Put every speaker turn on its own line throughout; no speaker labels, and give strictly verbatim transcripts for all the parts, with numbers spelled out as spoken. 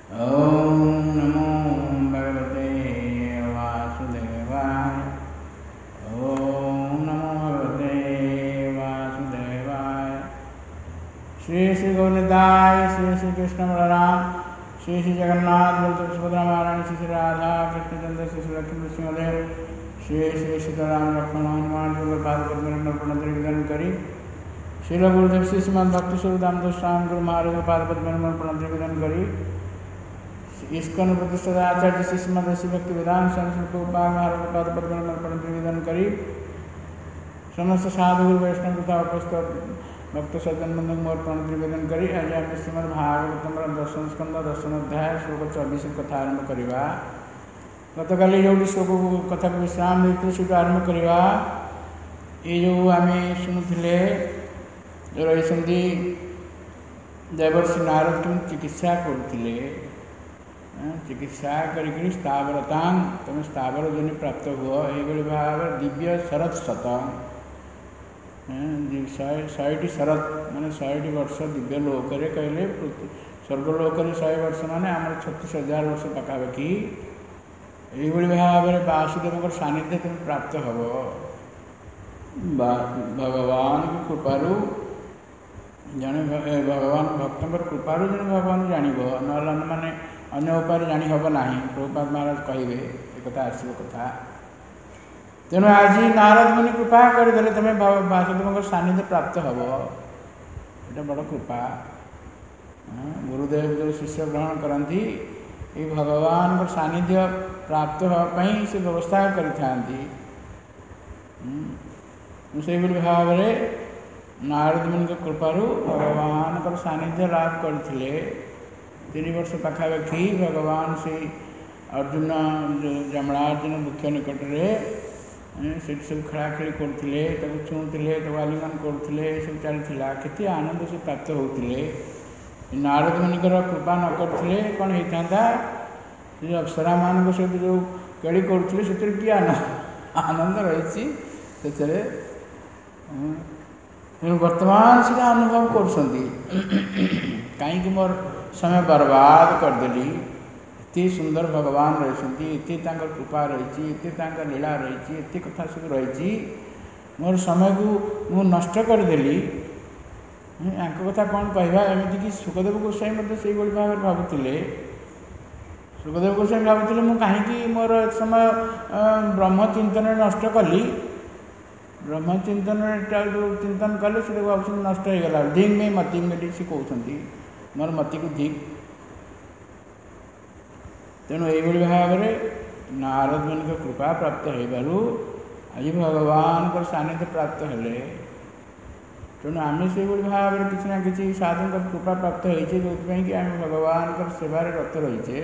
ओम नमो भगवते वासुदेवाय। ओम नमो भगवते वासुदेवाय। श्री श्री गोविंदाय श्री श्री कृष्ण बलराम श्री श्री जगन्नाथ बलदेव सुभद्रा महारानी श्री श्री राधा कृष्ण चंद्र श्री श्री लक्ष्मण सिंहदेव श्री श्री सीताराम लक्ष्मण हनुमान जी पाद पद्म प्रणति निवेदन करी श्रील गुरुदेव श्री श्रीमान भक्ति स्वरूप दामोदर स्वामी गुरु महाराज पाद पद्म प्रणति निवेदन करी इसकन प्रतिष्ठा आचार्य श्री श्रीमद ऋषि भक्ति वेदांत स्वामी प्रभुपाद महाराज पाद पद्म प्रणति निवेदन करी समस्त साधु गुरु वैष्णव तथा उपस्थित भक्त सज्जन बंधु मोर प्रणति निवेदन करी आज आम श्रीमद भागवतम दर्शन स्कंद दर्शन अध्याय श्लोक चौबीस कथा आरंभ करवा। गत काली जो श्लोक कथा को विश्राम देते से आरंभ करवा। ये जो आम शुणुले रही देवर्षि नारद के चिकित्सा करते चिकित्सा करी स्थावरतांग तुम स्थावर जन प्राप्त हुआ ये भाव दिव्य शरत शत शहेटी शरत मान शहेटी वर्ष दिव्य लोक कहले स्वर्गलोक शहे वर्ष माने आम छत्तीस हजार वर्ष पखापाखि ये भाव में वासुदेव सानिध्य तुम प्राप्त हम भगवान की कृपारू जड़े भगवान भक्त कृपारू जन भगवान जान ना माने अन्य उपाय जानी हम ना। प्रभुपाद महाराज कहे एक आसव कथा तेणु आज नारद मुनि कृपा करदे तुम वासुदेव सानिध्य प्राप्त हम ये बड़ कृपा। गुरुदेव जो शिष्य ग्रहण करती ये भगवान सानिध्य प्राप्त होगापी से व्यवस्था करते भाव में नारद मुनि कृपारू भगवान सानिध्य लाभ करते तीन वर्ष पखापाखि भगवान से अर्जुन जो जमरार्जुन मुख्य निकट में से सब खेलाखेली करते छुँले आलिंगन करते सब चलता केते आनंद से प्राप्त होते। नारद मुनिकर कृपा न करते कौन होता अप्सरा मान सहित जो केड़ी करते से कि आनंद रही से वर्तमान से अनुभव कर कहीं मोर समय बर्बाद करदेली एत सुंदर भगवान रही एत कृपा रही एत लीला रही एत कथा सब रही मोर समय को मु नष्ट करदेली कथा कौन कहवा एमती कि सुखदेव गोस्वामी से भाव भावुले सुखदेव गोस्वामी भावुले मु कहीं मोर समय ब्रह्म चिंतन नष्ट कली ब्रह्म चिंतन जो चिंतन कले से भाव नष्ट हो गला धिंग में मति मिली से कहते मोर मति को धिक तेणु ये भाव में नारद मुनि कृपा प्राप्त हो आज भगवान को सानिध्य प्राप्त हेले तेणु आम से भाव में किसी ना कि साधु कृपा प्राप्त होती जो कि आम भगवान सेवार रत रहीचे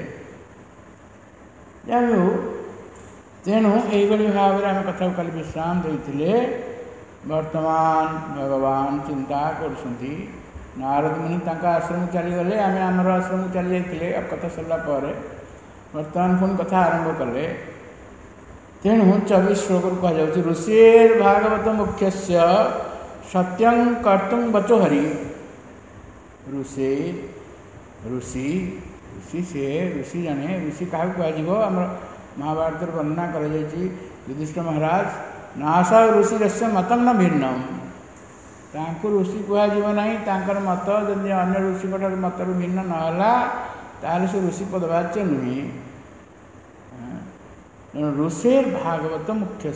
जाऊ तेणु यही भाव में आम कथा कल विश्राम देते वर्तमान भगवान चिंता कर नारद मुनि आश्रम चलीगले आम आमर आश्रम चली जाते कथा सरला वर्तमान पुणी कथा आरंभ कले तेणु चौबीस श्लोक कहुच्छे ऋषिर भागवत मुख्य सत्यं कर्तुं वचो हरि ऋषि ऋषि ऋषि से ऋषि जने ऋषि क्या कह आम महाभारत वर्णना कर युधिष्ठिर महाराज नाश ऋषि रस्य मतम न भिन्नम तांको ऋषि कह मत जदि अन्य ऋषि मत भिन्न नाला ताल से ऋषि पदवाच्य नुहे ऋषिर भागवत मुख्य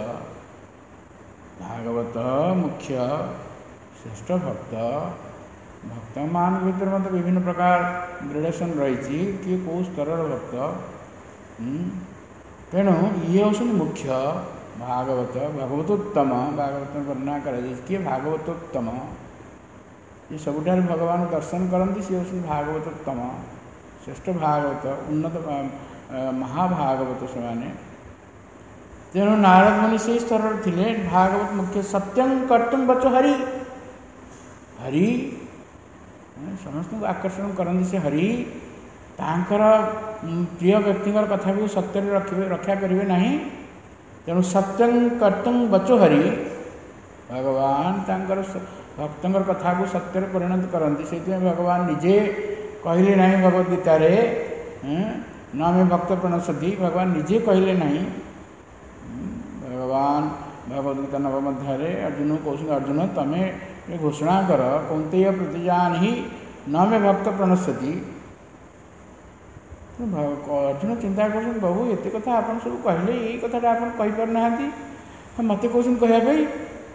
भागवत मुख्य श्रेष्ठ भक्त भक्त मान भर मत विभिन्न प्रकार ग्रेडेसन रही किए कौ स्तर भक्त तेणु ये हूँ मुख्य भागवत भागवतोत्तम भागवत वर्णना कर किए भागवतोत्तम ये सबुठार भगवान दर्शन करती सी हूँ भागवतोत्तम श्रेष्ठ भागवत उन्नत महाभागवत से तेणु नारद मुनि से स्तर थे भागवत मुख्य सत्यं कर्तुं वचो हरि हरि समस्त को आकर्षण करती से हरि तांकर प्रिय व्यक्तिगर कथा को सत्य रखे रक्षा करेंगे ना तेणु सत्यं कर्तुं वचो हरि भगवान तांकर भक्तर कथा को सत्य परिणत करती से भगवान निजे कहले नहीं भगवद गीता रे न मे भक्त प्रणश्यति भगवान निजे कहले नहीं। भगवान भगवद गीता नवम अध्याय अर्जुन को कहते अर्जुन तमें घोषणा कर कौंतेय प्रतिजान ही न मे भक्त प्रणश्यति। अर्जुन चिंता कर बाबू एत कथा आप सब कहले यही कथा आप कहीपर ना मत कौन कहवाई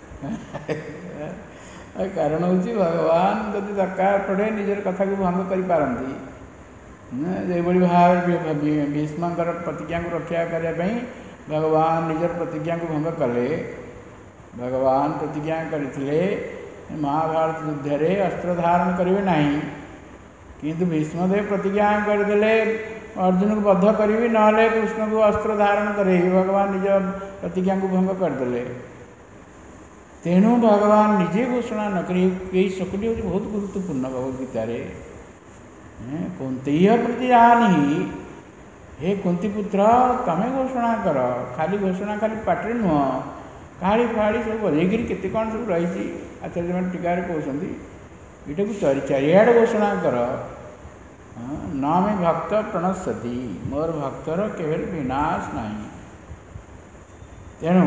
कारण हूँ भगवान जदि दरकार पड़े निजर कथा को भंग कर पारती भाव भीष्मकर प्रतिज्ञा को रक्षा करने भगवान निजर प्रतिज्ञा को भंग कले। भगवान प्रतिज्ञा करते महाभारत युद्ध में अस्त्र धारण करेंगे नहीं किंतु भीष्मदेव प्रतिज्ञा करदे अर्जुन को बद्ध करी ना कृष्ण को अस्त्र धारण करे भगवान निज प्रतिज्ञा को भंग करदे। तेणु भगवान निजे घोषणा न करी यही शकुनी हूँ बहुत गुरुत्वपूर्ण भगवदगीता कुंतेय प्रतिजान ही हे कुंती पुत्र तमें घोषणा कर खाली घोषणा खाली पाटे नुह काली फाड़ी सब बजेगिरी केते कौन सब रही आचार्य मैंने टीकार कहते यहाँ को चारि चारिआडे घोषणा कर न मे भक्त प्रणश्यति मोर भक्तर केवल विनाश नहीं। तेणु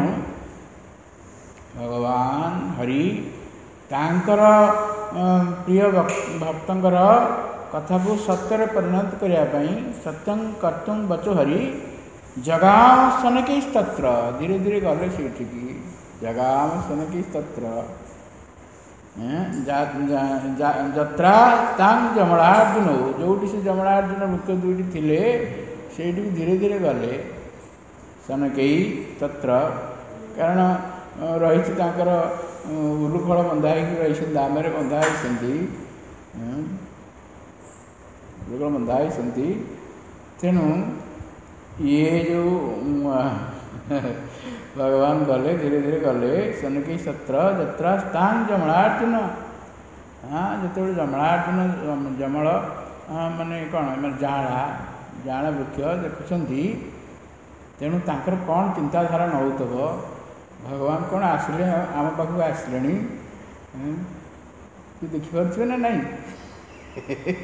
भगवान हरि तांकर प्रिय भक्तंकर कथा को सत्य परिणत करने सत्यं कर्तुं वचो हरि जगाम सनकैस्तत्र धीरे धीरे गले से जगाम सनकैस्तत्र जत्रा तांग जमलार्जुन जोटी से जमलार्जुन मुख्य दुईटी थिले सेठी धीरे धीरे गले सनकई तत्र कारण रही उरुखल बंधा रही दाम बंधा उरुखल बंधा तेणु ये जो भगवान गले धीरे धीरे गले सनकी सत्र जत्रा स्थान जमलार्जुन हाँ जो जमलार्जुन जमल माने कौन मैंने जाड़ा जाड़ा वृक्ष देखुंट तेणु तांकर कौन चिंताधारा नौथब भगवान कौन आसिले आम पाखक आसिले तू देखिपे ना नहीं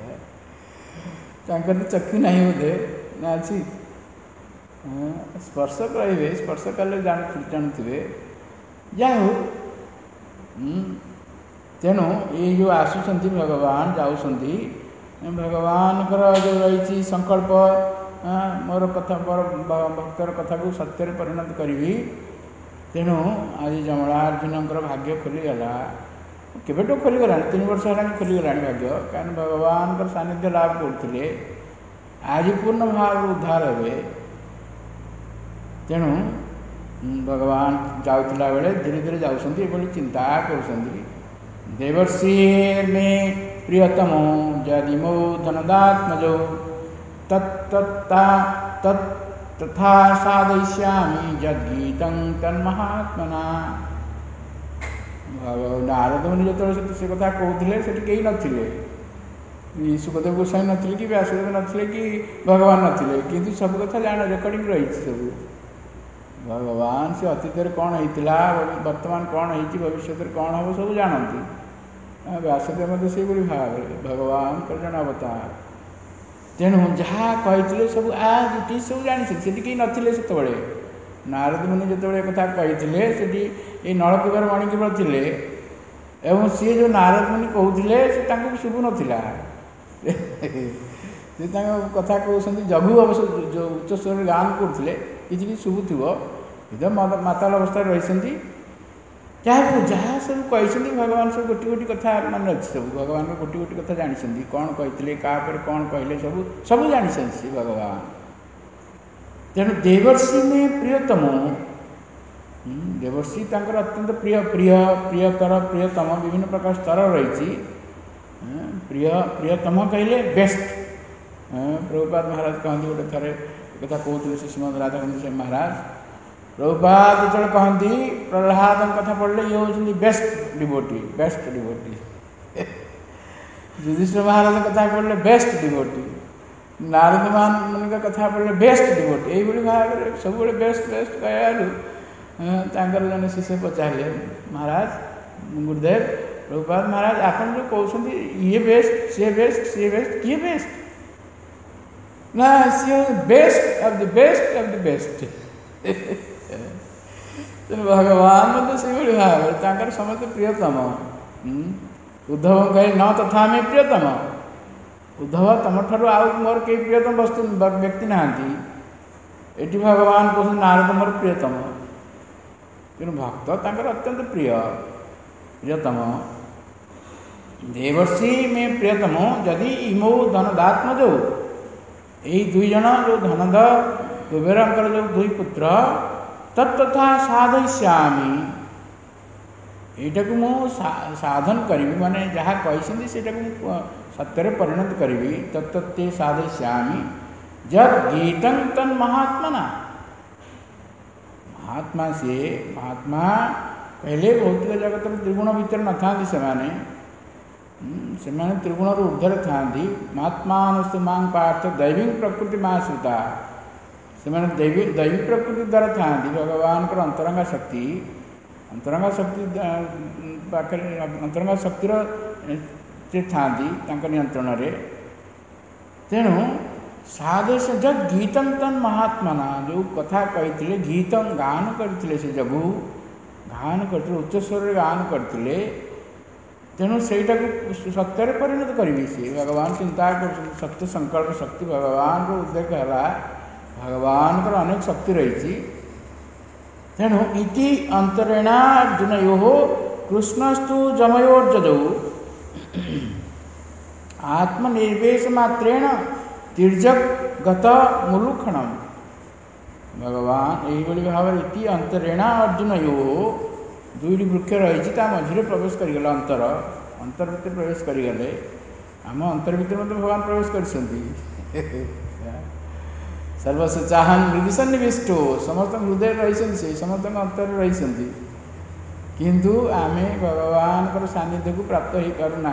तांकर तो चक्षु नहीं बोधे ना अच्छी स्पर्शक रे स्पर्श कले जानते जाऊ तेणु ये जो आसुंच भगवान जाऊँगी भगवान जो रही संकल्प मोर कथा मोर भक्तर कथा को सत्य परिणत करी तेणु आज जमलार्जुन भाग्य खोलीगला केवेटो खोलीगला तीन वर्ष है खोलीगला भाग्य कारण भगवान सानिध्य लाभ करते आज पूर्ण भाव उद्धार हे। तेणु भगवान जाऊला बेले धीरे धीरे जाऊँगी चिंता कर देवर्षि मे प्रियतम जदिमो धनदात्मजो तत्ता तथा साधयिष्यामि जद्गीतं तन्महात्मना। नारद मुनि जो से कथा कहते से कई नथिले सुखदेव गोस्वामी नथिले कि व्यासदेव नथिले कि भगवान नथिले किंतु सब कथा जान रेकर्डिंग रही सब भगवान से अतीत कौन होता वर्तमान कौन हो भविष्य कौन हम सब जानती व्यासदेव मत से भाव भगवान कर जन अवतार तेणु जहाँ कही सब आज टी सब जानी से कई नथिले से नारद मुनि जो कथा कही ये नलकूबर मणिकेवल थे एवं सी जो नारद मुनि कहते शुभु नाला से कथा कहते जगु अवश्य जो उच्च स्वर गान करते किसी शुभुव इधर माताल अवस्था रही जहाँ जहाँ सब कही भगवान सब गोटी गोटी कथा मान अच्छी सब भगवान गोटी गोटी कथा जानी कौन कहते क्या कौन कहले सब सब जानी भगवान। तेणु देवर्षि में प्रियतम देवर्षि तांकर अत्यंत प्रिय प्रिय प्रियतर प्रियतम विभिन्न प्रकार स्तर रही प्रिय प्रियतम कहले बेस्ट प्रभुपाद महाराज कहते गोटे थे कथा कहते श्री श्रीमद राधाकांत महाराज प्रभुपाद जो कहती प्रहलाद कथा पढ़ले ये हूँ best devotee best devotee Yudhishthir महाराज कथा पढ़ले बेस्ट डिवोटी नारद मान का कथा पढ़ले बेस्ट डिवोटी यही भाव में सब बेस्ट बेस्ट कहलु जन शिष्य पचारे महाराज गुरुदेव प्रभुपाद महाराज आपन जो कहते ये बेस्ट सी बेस्ट सी बेस्ट किए बेस्ट ना सी best of the best of the best भगवान मत से भाव समस्त प्रियतम उद्धव कहे न तथा में प्रियतम उद्धव तुम ठार आउ मोर कई प्रियतम वस्तु व्यक्ति नहांती एटी भगवान कहते नारद मोर प्रियतम तेणु भक्त तांकर अत्यंत प्रिय प्रियतम देवर्षि में प्रियतम जदि इमो धनदात्मज यही दुई जन जो धनद कुबेरंकर जो दुई पुत्र तत्तथा साधयिष्यामि एटा को मु साधन करी माने जहाँ कही से सत्य परिणत करी तत्ते साधयिष्यामि जब गीतं तन महात्मना महात्मा से महात्मा पहले भौतिक जगत त्रिगुण भितर न था सेमाने सेमाने त्रिगुण ऊर्धर था महात्मानुस्तु मां पार्थ दैवी प्रकृति माश्रिता सेमाने दैवी दैवी प्रकृति द्वारा था भगवान को अंतरंगा शक्ति अंतरंगा शक्ति पाखे अंतरंगा शक्तिर था नियंत्रण रे तेणु साधुश जब गीतम तन महात्मना जो कथा कही गीतम गान करते से जगु गान करते उच्चस्वर गान करते तेणु सहीटा को सत्य परिणत करी सी भगवान चिंता कर सत्य संकल्प शक्ति भगवान को उद्रेक है भगवान को अनेक शक्ति रही तेणु इति अंतरेणा अर्जुनयो कृष्णस्तु जमयोर्जौ आत्मनिर्वेश मात्रेण तिर्जक गत मुलुक्षणम भगवान यही भाव इति अंतरेणा अर्जुनयो दुईटी वृक्ष रही मझे प्रवेश करगले अंतर अंतर भितर प्रवेश करगले आम अंतर भितर मतलब भगवान प्रवेश कर सर्वस्व चाहन मृग सन्निविष्टो समस्त हृदय रही से समस्त अंतर रही किंतु आम भगवान को सानिध्य को प्राप्त हो पारना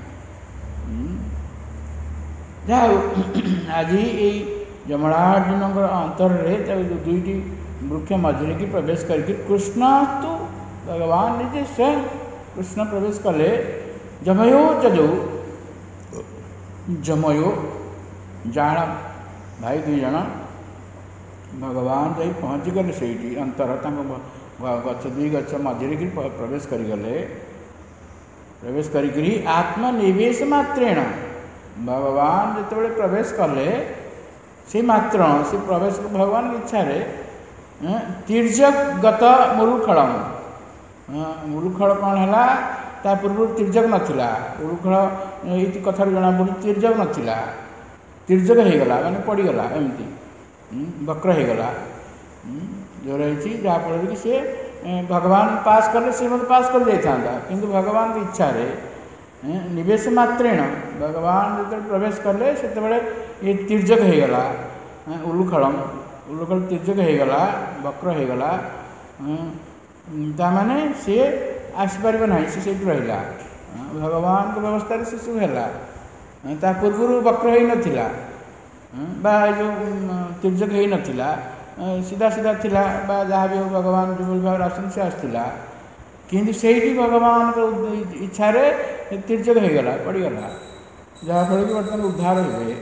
जाओ आज ये जमरार्जुन अंतर दुईटी वृक्ष मझे की प्रवेश करके कृष्ण तो भगवान निजे स्वयं कृष्ण प्रवेश कले जमयो जजो जमयो जान भाई दुई जन भगवान जाई पहुँची गले से अंतर गच दुई गच मझे की प्रवेश करगले प्रवेश करी आत्मनिवेश मात्रेण भगवान जिते प्रवेश कले से मात्र से प्रवेश भगवान इच्छा तिर्जक गत मुलुखलम मुलुखल कौन है ता पूर्व तिर्जक नाला मुलुखल ये कथा जना पड़ी तिर्जक नाला तिर्जक होगला माने पड़गला एमती वक्र होगला जो रही जहाँफल कि सी भगवान पास कले सी मत पास कर जाता किंतु भगवान की इच्छा निवेश मात्रेण भगवान जो प्रवेश कले से ये तिर्जक होगला उलुखलम उलुखल तिर्जक होगला वक्र होगला ताने सी आसपार ना सी रहा भगवान को व्यवस्था से सब है पूर्व वक्र हो नाला जो तिर्जक हो नाला सीधा सीधा थिला जहाँ भी भगवान जो भाव आसन से आसला किंतु से भगवान को इच्छा तिर्जक होगला पड़गला जहाँफल कि बर्तमान उद्धार हुए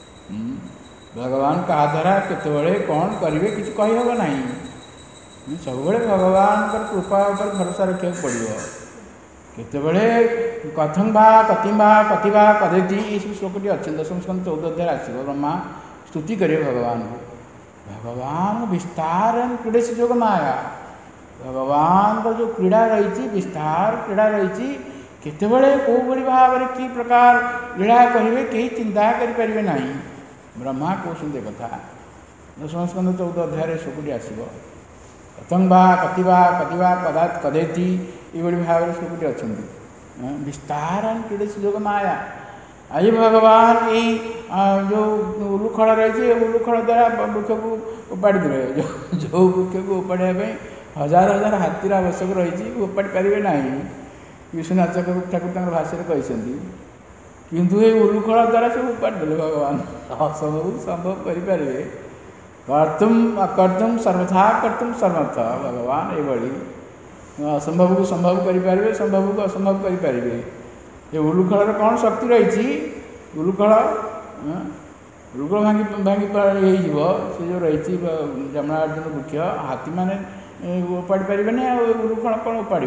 भगवान क्या द्वारा केतबले कौन करेंगे किसी कहीहब ना सब भगवान कृपा पर भरोसा रखा पड़ो केतबले कथम बा कति बा कति बा कदेती ये सब श्लोकटी अच्छे दशम स्कंद चौदह अध्याय आसो ब्रह्मा स्तुति करेंगे भगवान को भगवान विस्तार क्रीड़े से जोग माया भगवान का जो क्रीड़ा रही विस्तार क्रीड़ा रही केतबले कौ भाई भाव में कि प्रकार लीला करेंगे कहीं चिंता करें ना ब्रह्मा कहते कथा दशम स्कंद चौदह अध्याय श्लोकटी आसो कथं बा कति बा कति बा कदा कदेती ये भाव में श्लोकटी अच्छा विस्तार क्रीड़े से जोग माया आज भगवान ये जो उलुखल रही उलुखल द्वारा वृक्ष को उपाड़ी देवे जो जो वृक्ष को उपाड़ा हजार हजार हाथीर आवश्यक रही उपाड़ी पारे ना विश्वनाथ ठाकुर भाषा कहते किंतु ये उलुखल द्वारा सब उपाड़ी देले भगवान असंभव संभव करें कर्तुम अकर्तुम सर्वथा कर्तुम सर्वथ भगवान ये असंभव को संभव करें, संभव को असंभव करें। ये उलुखल कौन शक्ति रही? उलुखल उलुखल भांगी भांगी से जो रही जमुनार्जुन वृक्ष हाथी मैंने उपाड़ी पारे आ उलुखल कौन उपाड़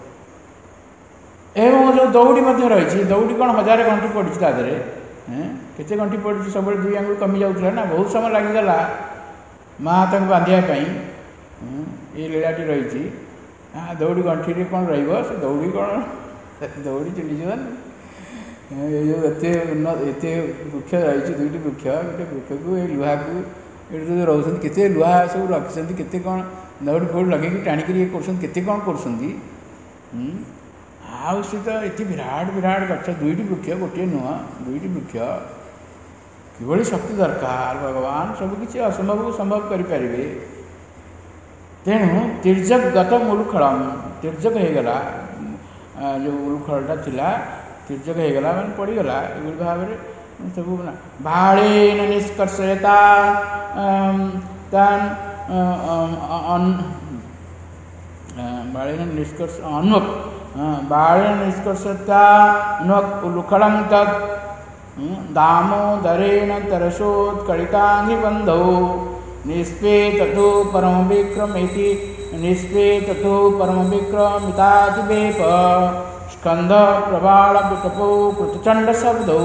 एवं जो दौड़ी रही दौड़ी कौन हजार घंटी पड़ी तादे केते घंटी पड़ी सब दुई आंगुल कमी जाऊला ना बहुत समय लगिगला माँ तक बांधापी ये लीलाटी रही दौड़ी गंठी कौन रही दौड़ी कौन दौड़ी चलीजा एत वृक्ष रही दुईट वृक्ष गोटे वृक्ष को ये लुहा को ये जो रोच के लुहा सब रखिंट के कौन दौड़ी फौड़ी लगे टाणिक कर कौन कर आउ सी तो ये विराट विराट गच दुईट वृक्ष गोटे नुह दुईट वृक्ष कि शक्ति दरकार भगवान सबकि असंभव को संभव करें। तेणु तिर्जक गतम उलुखलम तिर्जक होगला जो उलुखलटा थिला तिर्जक होगला मैंने पड़गला ये भाव में सब भाड़ेन निष्कर्षयता तान बाड़ेन निष्कर्ष अन्वक बाड़ेन निष्कर्षता अन्वक उलुखलम तक दामोदरेण तरसोत्कलितांघ्रिबंधौ निष्पेततो परम विक्रमेति निष्पेततो परम विक्रमितातिवेप स्कंध प्रबाल विटपो कृतचंड शब्दौ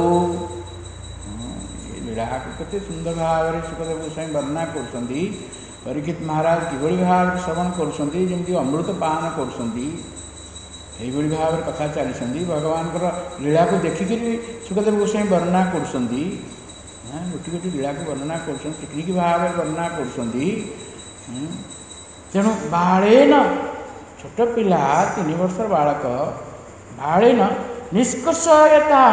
लीला केते सुंदर भाव में सुखदेव गोस्वामी वर्णना कर परीक्षित महाराज किभली भाव श्रवण कर अमृत पान कर भाव कथा चली भगवान लीला को देखिक सुखदेव गोस्वामी वर्णना कर गोटी गोटी लीला को वर्णना कर टिकनिक भाव वर्णना कर तेणु बाड़ेन छोट पिला तीन वर्ष बालक बाड़ेन निष्कर्षयता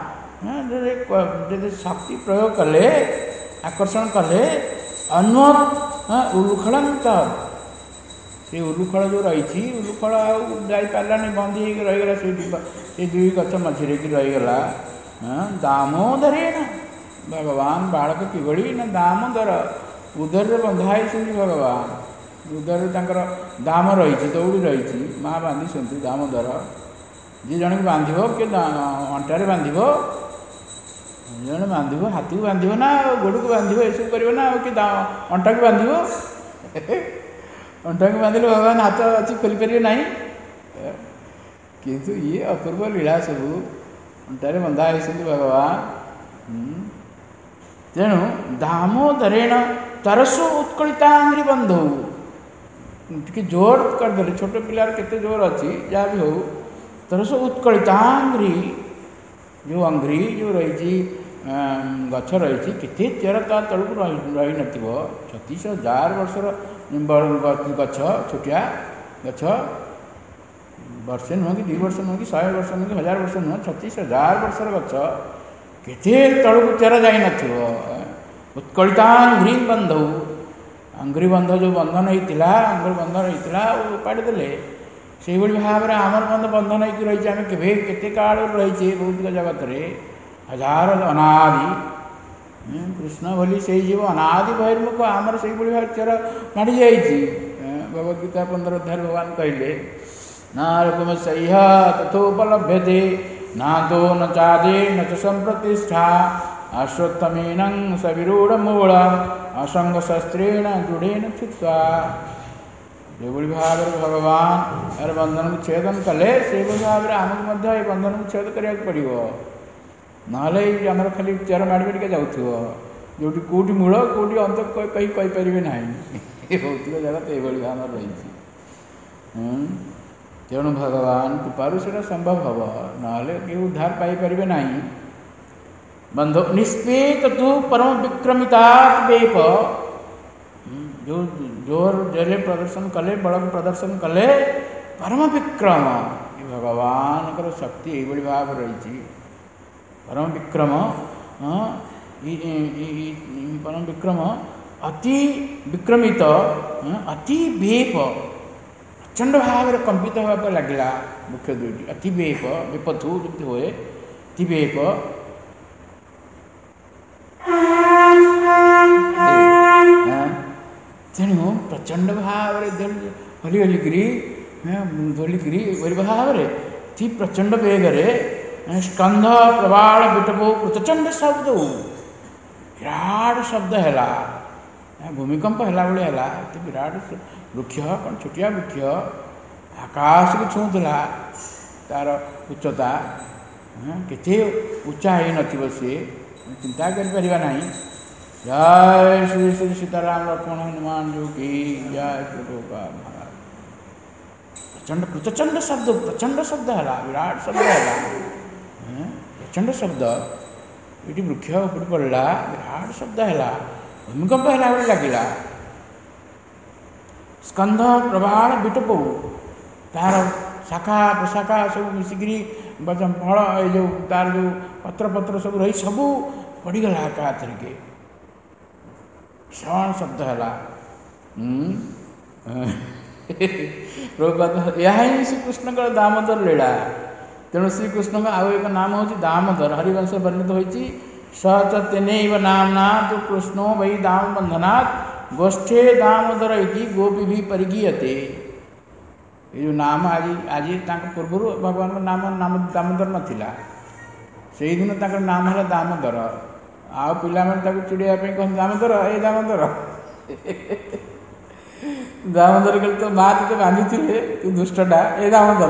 शक्ति प्रयोग कले आकर्षण कले अन्वत उलुखलंत से उलुखल जो रही उलुखल आईपारानी बंदी रहीगला से दुई गच मझे कि रहीगला दामोदरेण भगवान बालक किभली ना दामोदर उदर बंधाई भगवान उदर तंकर दाम रही दौड़ी रही माँ बांधी दामोदर जी जन को बांध किए अंटारे बांध जन बांध हाथी को बांध ना गोड़ को बांध यू कर कि अंटा को बांध अंटा को बांधिले भगवान हाथ अच्छी खोली पारे ना किंतु ये अपूर्व लीला सब अंटारे बंधा होती भगवान तेणु दामोदरेण तरसो उत्कलितांघ्रि बंधौ टी जोर करदे छोट पिलार केते जोर अच्छी जहाँ भी हो तरसो उत्कलितांघ्रि जो अंघ्रि जो रही गछ रही केते चेर ता तलू रही न छत्तीस हजार वर्षर गछ छोटिया गछ वर्षे नुह कि दुई वर्ष नुह कि शहे वर्ष नुह कि हजार वर्ष नुह छत्तीस हजार वर्षर गछ केते तलू चेर जा उत्कलितांघ्रि बंधौ अंघ्रि बंध जो बंधन होता अंघ्रि बंधन होता उपाड़देले से भाव में आमर बंध बंधन हो रही आम के काल रही भौतिक जगत में हजार अनादि कृष्ण भली से जीव अनादि बहिर्मुख आमर से भाव चेर माड़ी जा भगवद्गीता पंद्रह अध्याय भगवान कहले ना रूपम सह्य तथोपलभ्यते ना तो न चादे न च संप्रतिष्ठा अश्वत्थमेन सविरूढ़ मूल असंग शस्त्रेण दृढ़ेन स्थित्वा जो भाव में भगवान यार बंधन को छेदन कले से भाव में आमको बंधन को छेद करने पड़ो ना आमर खाली चेर माड़ माड़िका जाऊ जो कौटी मूल कौटी अंत कहीं कहींपारे ना भौतिक जगत ये भाव रही तेणु भगवान कृपारू से संभव हम ना कि उद्धार पाइपर ना बंध निष्पेत तू परम विक्रमिता वेप जो जोर जले प्रदर्शन कले बल प्रदर्शन कले परम विक्रम ये भगवान कर शक्ति ये भाव रही परम विक्रम परम विक्रम अति विक्रमित अति वेप प्रचंड भाव में कंपित होगा लगला मुख्य दुईटी अति वेप विपथु जमी हुए अति वेप तेणु प्रचंड भाव में हली हलिकी ଧୋଲିକିରି ଏପରି ଭାବରେ ଠିକ୍ ପ୍ରଚଣ୍ଡ ବେଗରେ ସ୍କନ୍ଧ ପ୍ରବାଳ ବିଟପ ପ୍ରଚଣ୍ଡ ଶବ୍ଦ, ବିରାଟ ଶବ୍ଦ ହେଲା, ଭୂମିକମ୍ପ ହେଲା ଭଳିଆ ହେଲା। ଏତେ ବିରାଟ ବୃକ୍ଷ, କ'ଣ ଛୋଟିଆ ବୃକ୍ଷ, ଆକାଶକୁ ଛୁଉଁଥିଲା। ତାର ଉଚ୍ଚତା କେତେ ଉଚ୍ଚା ହେଇନଥିବ, ସିଏ ଚିନ୍ତା କରିପାରିବା ନାହିଁ। ଜୟ ଶ୍ରୀ ଶ୍ରୀ ସୀତାରାମ ଲକ୍ଷ୍ମଣ ହନୁମାନ ଯୋଉ କି ଜୟ। ପ୍ରଚଣ୍ଡ ପ୍ରଚଣ୍ଡ ଶବ୍ଦ, ପ୍ରଚଣ୍ଡ ଶବ୍ଦ ହେଲା, ବିରାଟ ଶବ୍ଦ ହେଲା, ପ୍ରଚଣ୍ଡ ଶବ୍ଦ। ଏଠି ବୃକ୍ଷ ଉପରି ପଡ଼ିଲା, ବିରାଟ ଶବ୍ଦ ହେଲା, ଭୂମିକମ୍ପ ହେଲା ଭଳି ଲାଗିଲା। ସ୍କନ୍ଧ ପ୍ରବାଳ ବିଟପ, ତାର ଶାଖା ପ୍ରଶାଖା ସବୁ ମିଶିକିରି ଫଳ, ଏଇ ଯେଉଁ ତାର ଯେଉଁ ପତ୍ର ପତ୍ର ସବୁ ରହି ସବୁ ପଡ଼ିଗଲା ଏକାଥରକେ। ଭୀଷଣ ଶବ୍ଦ ହେଲା। ପ୍ରଭୁପାଦ, ଏହା ହିଁ ଶ୍ରୀକୃଷ୍ଣଙ୍କର ଦାମୋଦର ଲୀଳା। ତେଣୁ ଶ୍ରୀକୃଷ୍ଣଙ୍କ ଆଉ ଏକ ନାମ ହେଉଛି ଦାମୋଦର। ହରିବଂଶ ବର୍ଣ୍ଣିତ ହୋଇଛି, ସଚ ତେନୈବ ନାମ୍ନା ତୁ କୃଷ୍ଣୋ ବୈ ଦାମ ବନ୍ଧନାତ୍ ଗୋଷ୍ଠେ ଦାମୋଦର ଇତି ଗୋପୀ ବି ପରିଗୀୟତେ। ଏ ଯେଉଁ ନାମ ଆଜି ଆଜି ତାଙ୍କ ପୂର୍ବରୁ ଭଗବାନଙ୍କ ନାମ ନାମ ଦାମୋଦର ନଥିଲା। ସେଇଦିନ ତାଙ୍କର ନାମ ହେଲା ଦାମୋଦର। ଆଉ ପିଲାମାନେ ତାକୁ ଚିଡ଼େଇବା ପାଇଁ କହନ୍ତି ଦାମୋଦର, ଏ ଦାମୋଦର ଦାମୋଦର କହିଲେ ତ ମା ତତେ ବାନ୍ଧିଥିଲେ, ତୁ ଦୁଷ୍ଟଟା, ଏ ଦାମୋଦର।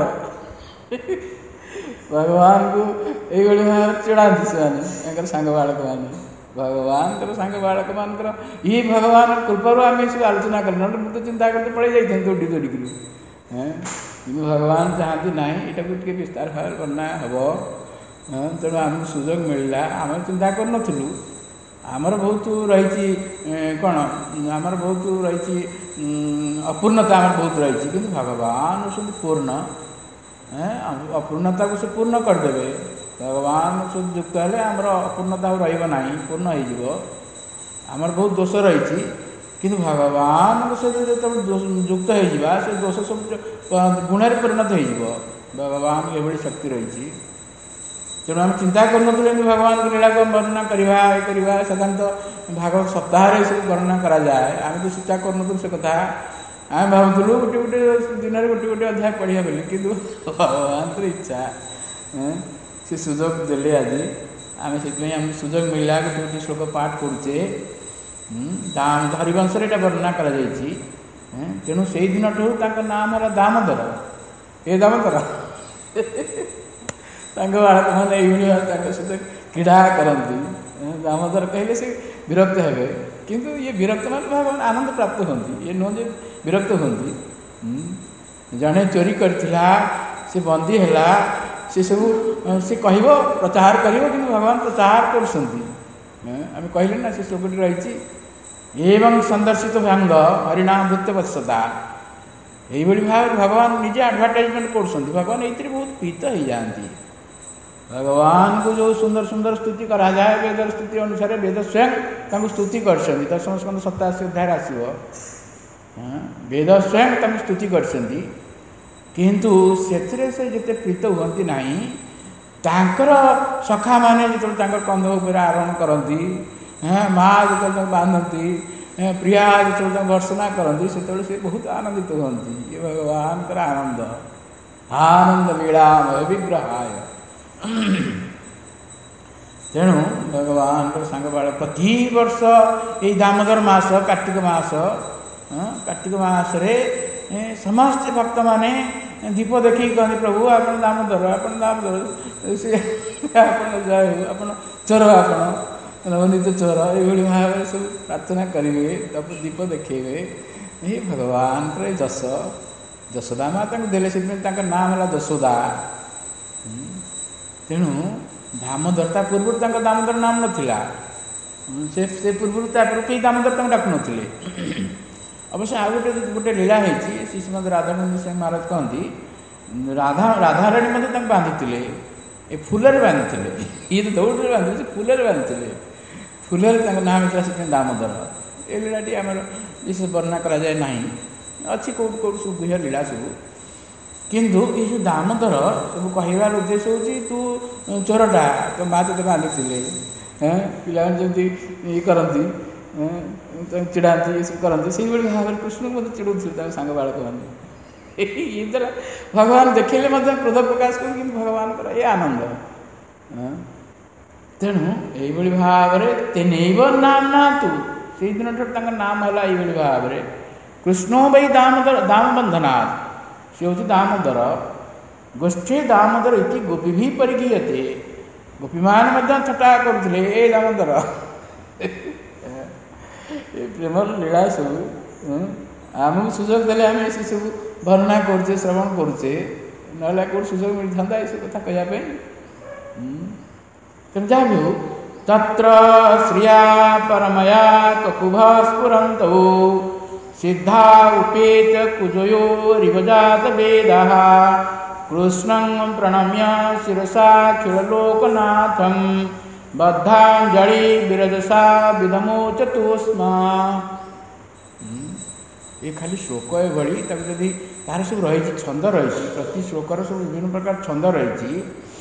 ଭଗବାନଙ୍କୁ ଏଇଭଳି ଭାବରେ ଚିଡ଼ାନ୍ତି ସେମାନେ, ତାଙ୍କର ସାଙ୍ଗ ବାଳକମାନେ। ଭଗବାନଙ୍କର ସାଙ୍ଗ ବାଳକମାନଙ୍କର ଇଏ ଭଗବାନ କୃପାରୁ ଆମେ ସବୁ ଆଲୋଚନା କଲେ, ନହେଲେ ମୁଁ ତ ଚିନ୍ତା କରିତେ ପଳେଇ ଯାଇଥାନ୍ତି ଦୌଡ଼ି ଦୌଡ଼ିକିରି। ହଁ, କିନ୍ତୁ ଭଗବାନ ଚାହାନ୍ତି ନାହିଁ, ଏଇଟାକୁ ଟିକେ ବିସ୍ତାର ଭାବରେ ବର୍ଣ୍ଣନା ହେବ। ତେଣୁ ଆମକୁ ସୁଯୋଗ ମିଳିଲା, ଆମେ ଚିନ୍ତା କରୁନଥିଲୁ। ଆମର ବହୁତ ରହିଛି କ'ଣ, ଆମର ବହୁତ ରହିଛି ଅପୂର୍ଣ୍ଣତା, ଆମର ବହୁତ ରହିଛି। କିନ୍ତୁ ଭଗବାନ ହେଉଛନ୍ତି ପୂର୍ଣ୍ଣ। ଅପୂର୍ଣ୍ଣତାକୁ ସେ ପୂର୍ଣ୍ଣ କରିଦେବେ। ଭଗବାନ ସହିତ ଯୁକ୍ତ ହେଲେ ଆମର ଅପୂର୍ଣ୍ଣତା ଆଉ ରହିବ ନାହିଁ, ପୂର୍ଣ୍ଣ ହୋଇଯିବ। ଆମର ବହୁତ ଦୋଷ ରହିଛି, କିନ୍ତୁ ଭଗବାନଙ୍କ ସହିତ ଯେତେବେଳେ ଯୁକ୍ତ ହୋଇଯିବା, ସେ ଦୋଷ ସବୁ ଗୁଣରେ ପରିଣତ ହୋଇଯିବ। ଭଗବାନ ଏଭଳି ଶକ୍ତି ରହିଛି। ତେଣୁ ଆମେ ଚିନ୍ତା କରୁନଥିଲୁ କିନ୍ତୁ ଭଗବାନଙ୍କ ଲୀଳାକୁ ବର୍ଣ୍ଣନା କରିବା, ଏ କରିବା। ସାଧାରଣତଃ ଭାଗବତ ସପ୍ତାହରେ ସବୁ ବର୍ଣ୍ଣନା କରାଯାଏ। ଆମେ ତ ଚିନ୍ତା କରୁନଥିଲୁ ସେ କଥା। ଆମେ ଭାବୁଥିଲୁ ଗୋଟିଏ ଗୋଟିଏ ଦିନରେ ଗୋଟିଏ ଗୋଟିଏ ଅଧ୍ୟାୟ ପଢ଼ିବା ବୋଲି, କିନ୍ତୁ ଭଗବାନଙ୍କର ଇଚ୍ଛା, ସେ ସୁଯୋଗ ଦେଲେ ଆଜି। ଆମେ ସେଥିପାଇଁ ଆମକୁ ସୁଯୋଗ ମିଳିଲା, ଗୋଟିଏ ଗୋଟିଏ ଶ୍ଲୋକ ପାଠ କରୁଛେ। ହରିବଂଶରେ ଏଇଟା ବର୍ଣ୍ଣନା କରାଯାଇଛି। ତେଣୁ ସେଇ ଦିନଠୁ ତାଙ୍କ ନାମ ହେଲା ଦାମୋଦର, ଏ ଦାମୋଦର। ତାଙ୍କ ବାଳକମାନେ ଏଇଭଳି ଭାବେ ତାଙ୍କ ସହିତ କ୍ରୀଡ଼ା କରନ୍ତି। ଦାମୋଦର କହିଲେ ସେ ବିରକ୍ତ ହେବେ, କିନ୍ତୁ ଇଏ ବିରକ୍ତ ମାନେ ଭଗବାନ ଆନନ୍ଦ ପ୍ରାପ୍ତ ହୁଅନ୍ତି। ଇଏ ନୁହଁ ଯେ ବିରକ୍ତ ହୁଅନ୍ତି। ଜଣେ ଚୋରି କରିଥିଲା, ସେ ବନ୍ଦୀ ହେଲା, ସେ ସବୁ ସେ କହିବ, ପ୍ରଚାର କରିବ, କିନ୍ତୁ ଭଗବାନ ପ୍ରଚାର କରୁଛନ୍ତି। ଆମେ କହିଲେ ନା, ସେ ଶ୍ଲୋକଟି ରହିଛି, ଏବଂ ସନ୍ଦର୍ଶିତ ଭାଙ୍ଗ ହରିନାମ ଭୃତ୍ୟ ବତ୍ସତା। ଏଇଭଳି ଭାବରେ ଭଗବାନ ନିଜେ ଆଡ଼ଭର୍ଟାଇଜମେଣ୍ଟ କରୁଛନ୍ତି। ଭଗବାନ ଏଇଥିରେ ବହୁତ ପ୍ରୀତ ହେଇଯାଆନ୍ତି। ଭଗବାନଙ୍କୁ ଯେଉଁ ସୁନ୍ଦର ସୁନ୍ଦର ସ୍ତୁତି କରାଯାଏ, ବେଦର ସ୍ତୁତି ଅନୁସାରେ ବେଦ ସ୍ୱୟଂ ତାଙ୍କୁ ସ୍ତୁତି କରିଛନ୍ତି। ଦଶମ ସ୍କନ୍ଧ ସତାଅଶୀ ଅଧ୍ୟାୟରେ ଆସିବ। ବେଦ ସ୍ୱୟଂ ତାଙ୍କୁ ସ୍ତୁତି କରିଛନ୍ତି, କିନ୍ତୁ ସେଥିରେ ସେ ଯେତେ ପ୍ରୀତ ହୁଅନ୍ତି ନାହିଁ। ତାଙ୍କର ସଖାମାନେ ଯେତେବେଳେ ତାଙ୍କର କନ୍ଧ ଉପରେ ଆରୋହଣ କରନ୍ତି, ମା ଯେତେବେଳେ ତାଙ୍କୁ ବାନ୍ଧନ୍ତି, ପ୍ରିୟା ଯେତେବେଳେ ତାଙ୍କୁ ଭର୍ସନା କରନ୍ତି, ସେତେବେଳେ ସେ ବହୁତ ଆନନ୍ଦିତ ହୁଅନ୍ତି। ଏ ଭଗବାନଙ୍କର ଆନନ୍ଦ, ଆନନ୍ଦ ଲୀଳାମୟ ବିଗ୍ରହାୟ। ତେଣୁ ଭଗବାନଙ୍କର ସାଙ୍ଗ ବାଳ ପ୍ରତିବର୍ଷ ଏଇ ଦାମୋଦର ମାସ, କାର୍ତ୍ତିକ ମାସ, କାର୍ତ୍ତିକ ମାସରେ ସମସ୍ତେ ଭକ୍ତମାନେ ଦୀପ ଦେଖିକି କହନ୍ତି, ପ୍ରଭୁ ଆପଣ ଦାମୋଦର, ଆପଣ ଦାମୋଦର, ସେ ଆପଣ ଜୟ ହଉ, ଆପଣ ଚୋର, ଆପଣ ନବନୀତ ଚୋର, ଏଇଭଳି ଭାବରେ ସବୁ ପ୍ରାର୍ଥନା କରିବେ, ତାକୁ ଦୀପ ଦେଖେଇବେ। ଏଇ ଭଗବାନଙ୍କର ଏ ଯଶ, ଯଶୋଦା ମା ତାଙ୍କୁ ଦେଲେ, ସେଥିପାଇଁ ତାଙ୍କ ନାମ ହେଲା ଯଶୋଦା। ତେଣୁ ଦାମୋଦର, ତା ପୂର୍ବରୁ ତାଙ୍କ ଦାମୋଦର ନାମ ନଥିଲା। ସେ ସେ ପୂର୍ବରୁ ତାପରେ କେହି ଦାମୋଦର ତାଙ୍କୁ ଡାକୁନଥିଲେ। ଅବଶ୍ୟ ଆଉ ଗୋଟେ ଗୋଟେ ଲୀଳା ହେଇଛି, ଶ୍ରୀ ଶ୍ରୀମଦ ରାଧାମୋହନ ସ୍ୱାମୀ ମହାରାଜ କହନ୍ତି, ରାଧା ରାଧାରାଣୀ ମଧ୍ୟ ତାଙ୍କୁ ବାନ୍ଧିଥିଲେ, ଏ ଫୁଲରେ ବାନ୍ଧିଥିଲେ। ଇଏ ତ ଦୌଡ଼ରେ ବାନ୍ଧିଥିଲେ, ସେ ଫୁଲରେ ବାନ୍ଧିଥିଲେ। ଫୁଲରେ ତାଙ୍କ ନାମ ହେଇଥିଲା, ସେଥିପାଇଁ ଦାମୋଦର। ଏ ଲୀଳାଟି ଆମର ବିଶେଷ ବର୍ଣ୍ଣନା କରାଯାଏ ନାହିଁ, ଅଛି କେଉଁଠି କେଉଁଠି ସବୁ ଗୁହ୍ୟ ଲୀଳା ସବୁ। କିନ୍ତୁ ଏ ଯେଉଁ ଦାମୋଦର ସବୁ କହିବାର ଉଦ୍ଦେଶ୍ୟ ହେଉଛି, ତୁ ଚୋରଟା, ତୋ ମା ତୋତେ ବାନ୍ଧିଥିଲେ। ପିଲାମାନେ ଯେମିତି ଇଏ କରନ୍ତି, ଚିଡ଼ାନ୍ତି, ଏସବୁ କରନ୍ତି, ସେଇଭଳି ଭାବରେ କୃଷ୍ଣଙ୍କୁ ମଧ୍ୟ ଚିଡ଼ଉଥିଲେ ତାଙ୍କ ସାଙ୍ଗ ବାଳକମାନେ। ये द्वारा भगवान देखिले क्रोध प्रकाश कर भगवान ये आनंद तेणु यही भाव में तेनैव नामना तू से दिन ठार नाम है ये भाव में कृष्णो वै दामोदर दामबंधनाथ से हूँ दामोदर गोष्ठी दामोदर इति गोपी भी परिगीयते गोपी मान थटा करुले ए दामोदर प्रेम लीला सब आमको सुजोग देले आम ये सब वर्णना करुचे श्रवण करुचे ना कौट सुजोग मिलता था ये कथा कहवाई तेणु जहाँ भी हो तत्र श्रिया परमया ककुभ स्फुरन्तौ सिद्धा उपेत कुजयो रिवजात वेदः कृष्णं प्रणम्य शिरसा खिललोकनाथं बद्धांजलि विरजसा विधमोच तूष्म। ये खाली श्लोक भली जदि तार सब रही छंद रही प्रति श्लोकर सब विभिन्न प्रकार छंद रही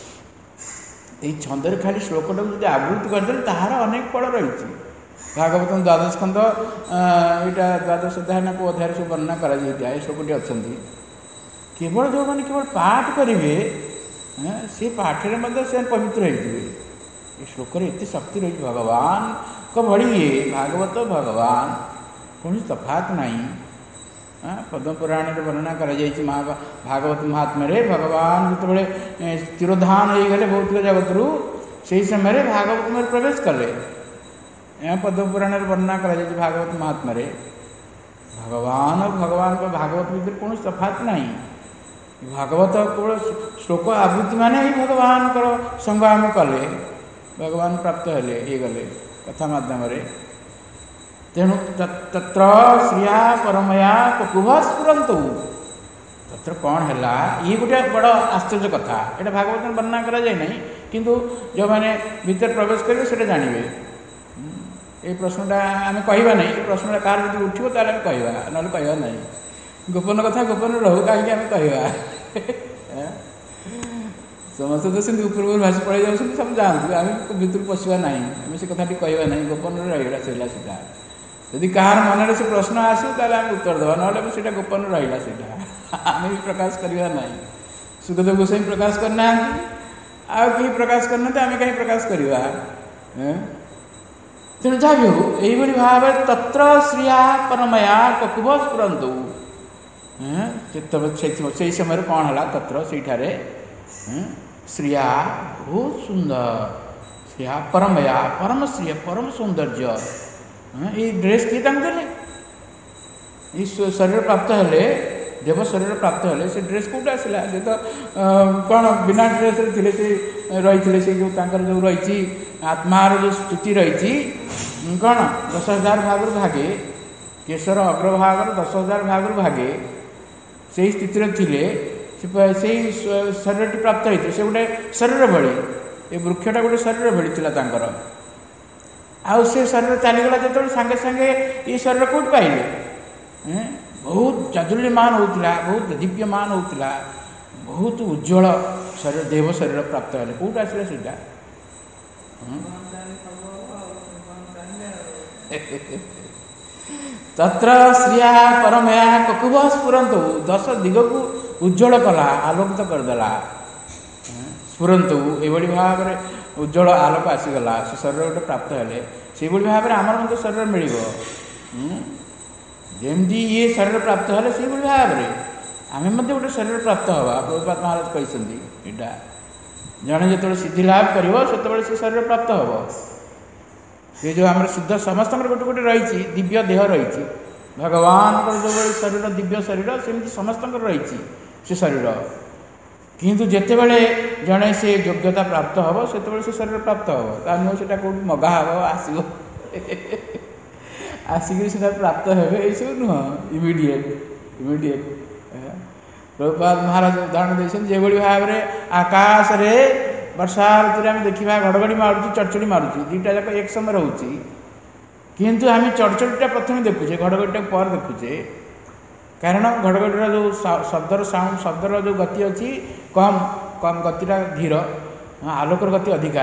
छंदे खाली श्लोकटा जो आवृत्ति करदे तार अनेक फल रही भागवतम द्वादश खंड यहाँ द्वादश अध्याय ना को अध्याय सब वर्णना कर श्लोकटी अच्छा केवल जो मैंने केवल पाठ करेंगे से पाठ से पवित्र होते ये श्लोक एत शक्ति रही भगवान को भली ये भागवत भगवान कौन तफात नहीं पद्म पुराण वर्णना कर भागवत महात्म्य भगवान जो तिरोधान हो गले भौतिक जगत रू से समय भागवत में प्रवेश कले पद्म पुराण वर्णना कर भागवत महात्म्य भगवान और भगवान का भागवत भीतर कौन तफात नहीं भागवत केवल श्लोक आवृत्ति मान ही भगवान को संग आम कले भगवान प्राप्त हेले ये गले कथा माध्यम तेणु तत्र श्रिया परमया ककुभ स्फुरन्तु तत्र कौन है ये गोटे बड़ आश्चर्य कथा यहाँ भागवत वर्णना करा जाए नहीं किंतु जो मैंने भीतर प्रवेश करेंगे से जानवे ये प्रश्नटा आम कहवा नहीं ये प्रश्नटा कार जो उठो तार आम कहवा ना कहवा नहीं गोपन कथा गोपन रहू कहीं आम कहवा समस्त तो सेमती ऊपर ऊपर भाषा पड़े जाऊँ सब जानते आम भर पशा ना आम से कथा कहवा ना गोपन रहा सैला सीधा यदि कहार मन से प्रश्न आसो आम उत्तर देवा ना से गोपन रहा से आम भी प्रकाश करवा ना सुखदेव गोस्वामी प्रकाश करना आउ कहीं प्रकाश करना आम कहीं प्रकाश करवा तेणु जहाँ भी हो यही भाव तत्र श्रिया परमया ककुभ स्फुरन्तु से समय कौन है तत्र से श्रिया बहुत सुंदर श्रिया परमया परम श्रिय परम सौंदर्य ये ड्रेस किए देले शरीर प्राप्त हेले देव शरीर प्राप्त हेले से ड्रेस कौट आसला से तो कौन बिना ड्रेस थे से रही से जो जो रही आत्मार जो स्थिति रही कौन दस हजार भाग भागे केशर अग्रभाग दस हजार भाग भागे से स्थिति थे से शरीर प्राप्त होते से गोटे शरीर भली ये वृक्षटा गोटे शरीर भली था आउ से शरीर चलीगला जो सांगे सांगे ये शरीर कौट पाइले बहुत जाजुल्यमान होता बहुत दीप्यमान होता बहुत उज्ज्वल शरीर देव शरीर प्राप्त है कौट आसला सीटा तत्र श्रिया परमया ककुभ स्फुरन्तु दस दिग को उज्ज्वल कला आलोकित करदेला स्फुरन्तु ये भाव में उज्ज्वल आलोक आसीगला से शरीर गोटे प्राप्त हेले से भाव में आमर मत शरीर मिल जमी ये शरीर प्राप्त हेले से भाव में आम गोटे शरीर प्राप्त हवा प्रभुपाद महाराज कहते यहाँ जड़े जो सिद्धि लाभ कर से शरीर प्राप्त हम ये जो आम शुद्ध समस्त गोटे गोटे रही दिव्य देह रही भगवान जो शरीर दिव्य शरीर सेमती समस्त रही से शरीर किंतु जिते बड़े जड़े से योग्यता प्राप्त हम से से शरीर प्राप्त हम ता नुह से कौट मगा हम आसो आसिक प्राप्त हे ये नुह इमिडिएट इमिडिएट प्रभुपाद महाराज उदाहरण देते जो भाव में आकाश रे वर्षा ऋतु आम देखा घड़घड़ी मारूँ चढ़चड़ी मारूँ दुईटा जाक एक समय रोचे किंतु आम चढ़चड़ीटा प्रथम देखुचे घड़घड़ीटा पर देखुचे कारण घड़घड़ीर जो शब्दर साउंड शब्दर जो गति अच्छी कम कम गतिटा धीर आलोकर गति अधिका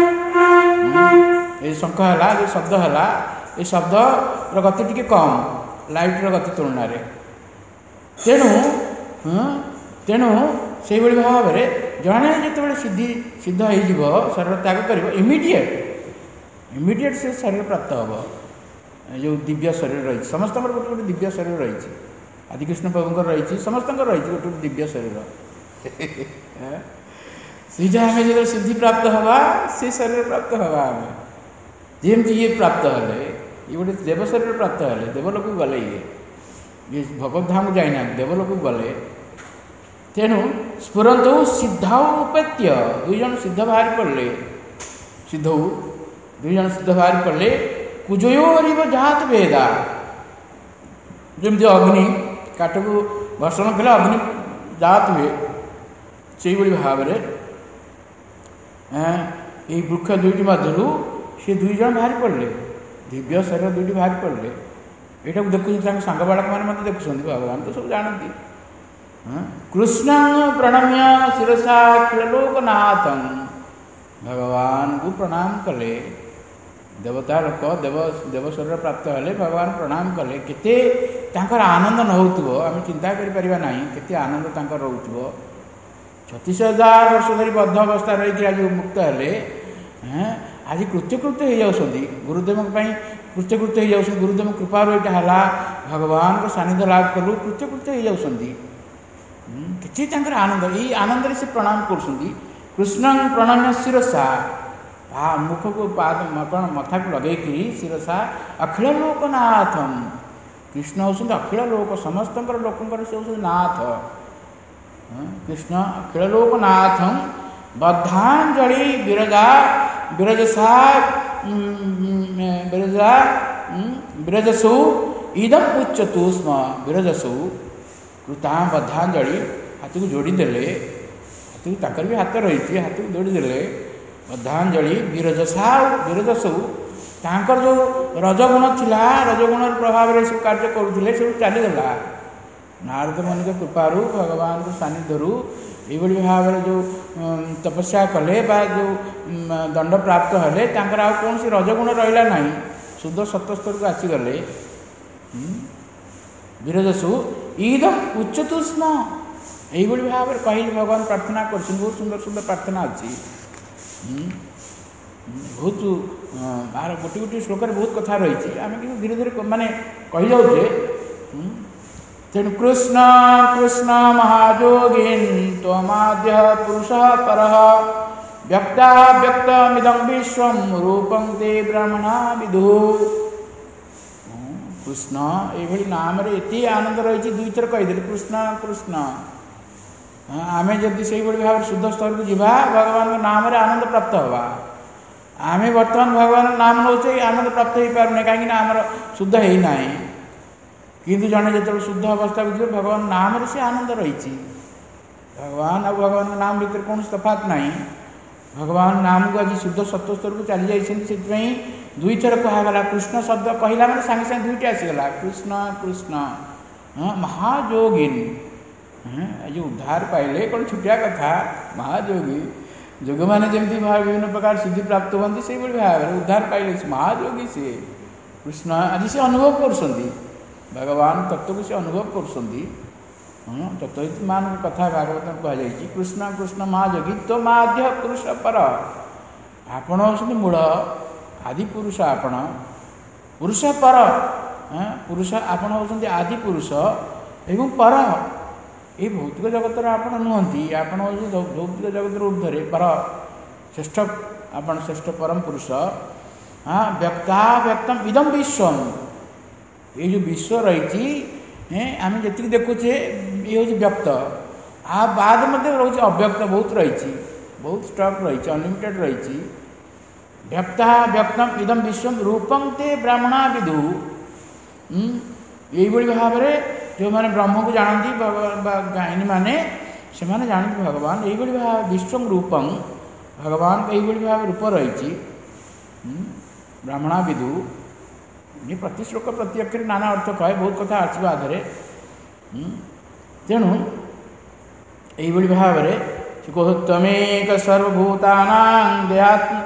ये शंख है जो शब्द है ये शब्दर गति टी कम लाइटर गति तुलन तेणु तेणु से भाव में जड़े जो सिद्धि सिद्ध हो शरीर त्याग कर इमिडिएट इमिडिएट से शरीर प्राप्त हम जो दिव्य शरीर रही समस्त गोटे गोटे दिव्य शरीर रही आदिकृष्ण प्रभुंर रही समस्त रही गोटे गोटे दिव्य शरीर सीधा आम जो सिद्धि प्राप्त हवा से शरीर प्राप्त हवा आम जमती ये प्राप्त हेले ये गोटे देव शरीर प्राप्त हेले देवलोक गले ये ये भगवत धाम को जाइना देवलोक गले तेणु स्फुरंत सिद्धा उपेत्य दुई जन सिद्ध बाहर पड़े सिद्ध दुई जन सिद्ध बाहर पड़े कुजयोरिव जात वेदा जमती अग्नि काठ को घर्षण कले अग्नि जात हुए से भाव में ये वृक्ष दुईटी मध्य सी दुई जन बाहर पड़े दिव्य शरीर दुईटी बाहर पड़े यहाँ को देखुं सांग बाड़क मैंने देखुं भगवान तो सब जानती कृष्ण प्रणम्य शिरसा अखिलोकनाथ भगवान को प्रणाम कले देवता लोक देव देव शरीर प्राप्त हेले भगवान प्रणाम कले केते तांकर आनंद न होउथबो आम चिंता करि परिबा नाही केते आनंद तांकर रहउथबो छत्तीस हजार वर्ष धरी बद्ध अवस्था रही आज मुक्त हेले हैं आज कृत्यकृत्य हो जाउछंदी गुरुदेव कृत्यकृत्य हो जाउछंदी गुरुदेव कृपार एटा हला भगवान को सानिध्य लाभ कलु कृत्यकृत्य हो जाउछंदी किछि तांकर आनंद ई आनंद से प्रणाम करछंदी कृष्ण प्रणम्य शिरसा आ मुख को पाद कौन मथा को लगे शिरसा अखिल लोकनाथम कृष्ण होउछंदी अखिल लोक समस्त लोकंकर से होउछंदी नाथ कृष्ण अखिल लोकनाथम बद्धांजलि विरजा विरजसा विरजा विरजसु इदम उच्चतु स्म विरजसु कृता बद्धांजलि हाथ को जोड़ी देले हाथ को ताकर भी हाथ रही हाथ को जोड़ी देले बद्धांजलि विरजसा विरजसु तांकर जो रजगुण थिला रजगुण प्रभाव रे सब कार्य करुथिले सब चलीगला नारद मुनि के कृपारू भगवान को सानिध्यरू ये भाव में जो तपस्या कले बा जो दंड प्राप्त हेले तांकर आ कौन सी रजगुण रहा ना शुद्ध सत्स्तर को आसीगले विरजसु ईदम उच्चतु स्म यही भाव में कहले भगवान प्रार्थना कर बहुत सुंदर सुंदर प्रार्थना अच्छी बहुत बार गोटे गोटे श्लोक बहुत कथा रही आम कि धीरे धीरे माने कही जाऊे तेणु कृष्ण कृष्ण महाजोगिन त्वमाद्य पुरुष पर व्यक्ता व्यक्तमिदं विश्वं रूपं ते ब्रह्मणा विदु कृष्ण ये नाम रे एति आनंद रही दुई थर कहीदेली कृष्ण कृष्ण आम जदि से भाव शुद्ध स्तर को जीवा भगवान नाम रे आनंद प्राप्त हवा आम बर्तमान भगवान नाम नौचे आनंद प्राप्त हो पारे कहीं आमर शुद्ध है ना किंतु जड़े जो शुद्ध अवस्था को जीव भगवान नाम रे से आनंद रही भगवान और भगवान नाम भीतर कौन तफात ना भगवान नाम को आज शुद्ध सत्व स्तर को चली जाती दुई थर कहगला कृष्ण शब्द कहला मैंने सागे सागे दुईटा आसीगला कृष्ण कृष्ण महाजोगिन जो उद्धार पाइले कौन छुटिया कथा महाजोगी जोग मैंने जमी विभिन्न प्रकार सिद्धि प्राप्त होती से भाव में उद्धार पाइले महाजोगी से कृष्ण आज से अनुभव कर भगवान तत्व को से अनुभव कर तत्वित मान कथा भागवत कहुई कृष्ण कृष्ण महाजोगी तो माध्य पुरुष पर आपण हो मूल आदि पुरुष आपण पुरुष पर पुरुष आपण हो आदि पुरुष एवं पर ये भौतिक जगत आप नुहति आपण भौतिक जगत ऊर्धे पर श्रेष्ठ आपण श्रेष्ठ परम पुरुष हाँ व्यक्ता व्यक्तम इदम विश्वम ये जो विश्व रही आम जी देखुचे ये हूँ व्यक्त आ बाद रोचे अव्यक्त बहुत रही बहुत स्टक रही अनलिमिटेड रही व्यक्ता व्यक्तम इदम विश्वम रूपं ते ब्राह्मणा विदु यही भाव में जो मैंने ब्रह्म को जानती भगवान गायनी माने से माने जानती भगवान यही भाव विश्व रूपं भगवान यही भाव रूप रही ब्राह्मणा विदु ये प्रति श्लोक प्रति अक्षर नाना अर्थ कहे बहुत कथा आसवा आधे तेणु यही भाव में कह तमेक सर्वभूतानां देहात्म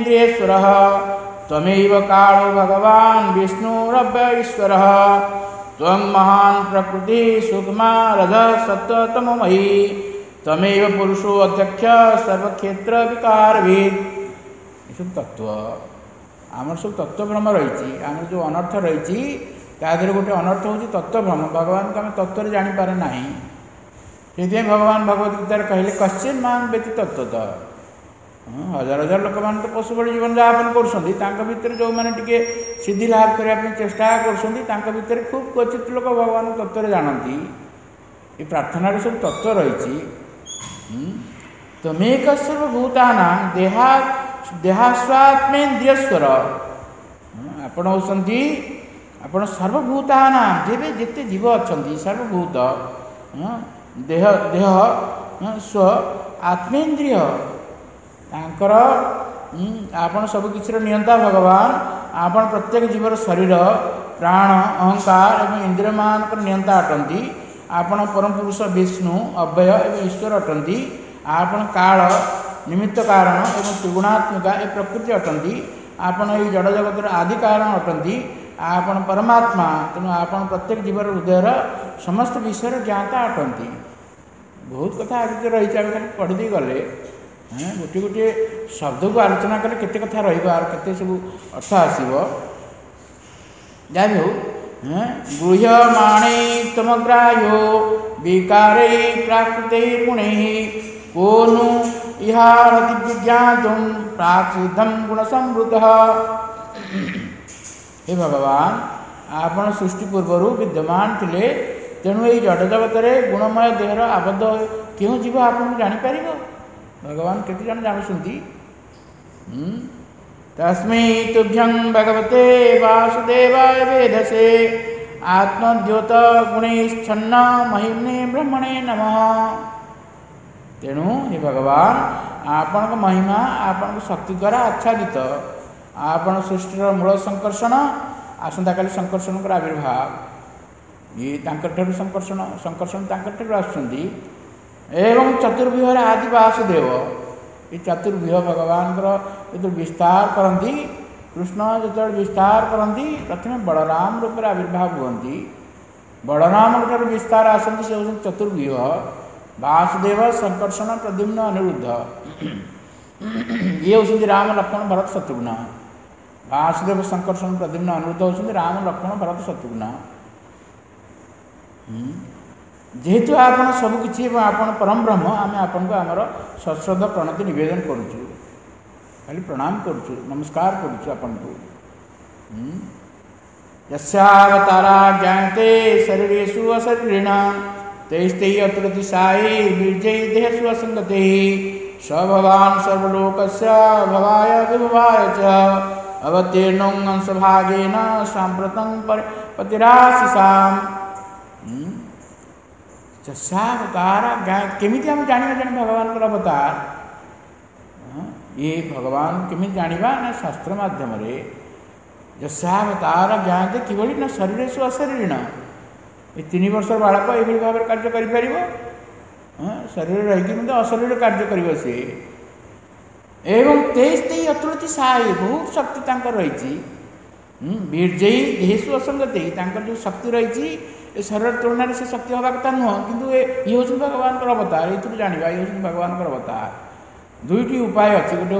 देहास्वात्मेन्द्रियेश्वर तमेव कालो भगवान विष्णुरव्य ईश्वर त्वं महान् प्रकृति सूक्ष्मा रजः सत्त्व तमोमयी त्वमेव पुरुषो अध्यक्ष सर्वक्षेत्र विकारविद। सब तत्व आमर सब तत्व भ्रम रही आम जो अनर्थ रही तादेह गोटे अनर्थ हूँ तत्व भ्रम भगवान को आम तत्व जानीपारे ना से भगवान भगवत गीतार कहले कश्चिन मान व्यती तत्वत हजार हजार लोक मान तो पशु भली जीवन यापन कर जो मैंने टी सिद्धि लाभ करने चेष्टा कर खूब क्वचित लोक भगवान तत्व जानती ये प्रार्थना सब तत्व रही तमेक सर्वभूतानां देहा देहास्वात्मेन्द्रियस्वर आपण होती आपण सर्वभूतानां जेबे जिते जीव अच्छा सर्वभूत देह देह स्व आत्मेन्द्रिय तांकर आपण सब किसी नियंता भगवान आपण प्रत्येक जीवर शरीर प्राण अहंकार और इंद्रिय मान नियंता अटंती आपण परम पुरुष विष्णु अव्यय एवं ईश्वर अटंती आपण काल निमित्त कारण एवं त्रिगुणात्मिका ए प्रकृति अटंती आपण ये जड़ जगतर आदि कारण अटंती आपण परमात्मा तेणु आपण प्रत्येक जीवर हृदयर समस्त विषय ज्ञाता अटंती। बहुत कथा आज रही खाली पढ़ी गले गोटे गोटे शब्द को आलोचना कले केते कथा रही केते सब अर्थ आसो जा भी हो गृह्यमाणे तमग्राह्यो विकारे प्राकृते गुणे को नु इहारति विज्ञातुं प्राचिदं गुण संवृतः। हे भगवान आपण सृष्टि पूर्वर विद्यमान थिले तेणु ये जड़ जगत गुणमय देहर आबद्ध क्यों जीव आपन जापर भगवान केते जन जानुंट तस्मै तुभ्यं भगवते वासुदेवाय वेदसे आत्मद्योत गुणैश्छन्न महिम्ने ब्रह्मणे नमः। तेणु हे भगवान आपण महिमा आपण शक्ति द्वारा आच्छादित आपण सृष्टिर मूल संकर्षण आसंता काली संकर्षण आविर्भाव ये तांकर संकर्षण संकर्षण तांकर आसुंदी एवं चतुर्व्यूहर आदि वासुदेव ये चतुर्व्यूह भगवान जो विस्तार करती कृष्ण जो विस्तार करती प्रथम बलराम रूप आविर्भाव हुई बलराम विस्तार आसती से हूँ चतुर्व्यूह वासुदेव संकर्षण प्रद्युम्न अनिरुद्ध ये हूँ राम लक्ष्मण भरत शत्रुघ्न वासुदेव संकर्षण प्रद्युम्न अनिरुद्ध हूँ राम लक्ष्मण भरत शत्रुघ्न। जेहेतु आपण सबकि आपण परम ब्रह्म आम आपन को आमर सश्रद्ध प्रणति निवेदन करुचु खाली प्रणाम करुचु नमस्कार करुचु आपन को। यस्यावतारा ज्ञाते शरीरेषु अशरीरिण तैस्ते अतुलतिशायी बीर्जै देहेषु असंगते स भवान् सर्वलोकस्य भवाय विभवाय च अवतीर्णो अंशभागेन साम्प्रतं पतिराशिषाम्। यस्यावतार केमी आम जाना जाने भगवान को अवतार ये भगवान केमी जाना ना शास्त्र माध्यम यस्यावतार ज्ञाते किभली ना शरीरेषु अशरीरिण ये तीन वर्ष बालक ये भाव कार्य कर शरीर रही अशरीर कार्य कर सी एवं तेज ते अतुलति साई बहुत शक्ति रही बीर्जै देहेषु असंगति जो शक्ति रही शरीर तुलन से शक्ति हवा कथा नुह किंतु ये हूँ भगवान अवतार ये जाना ये हूँ भगवान अवतार। दुईटी उपाय अच्छी गोटे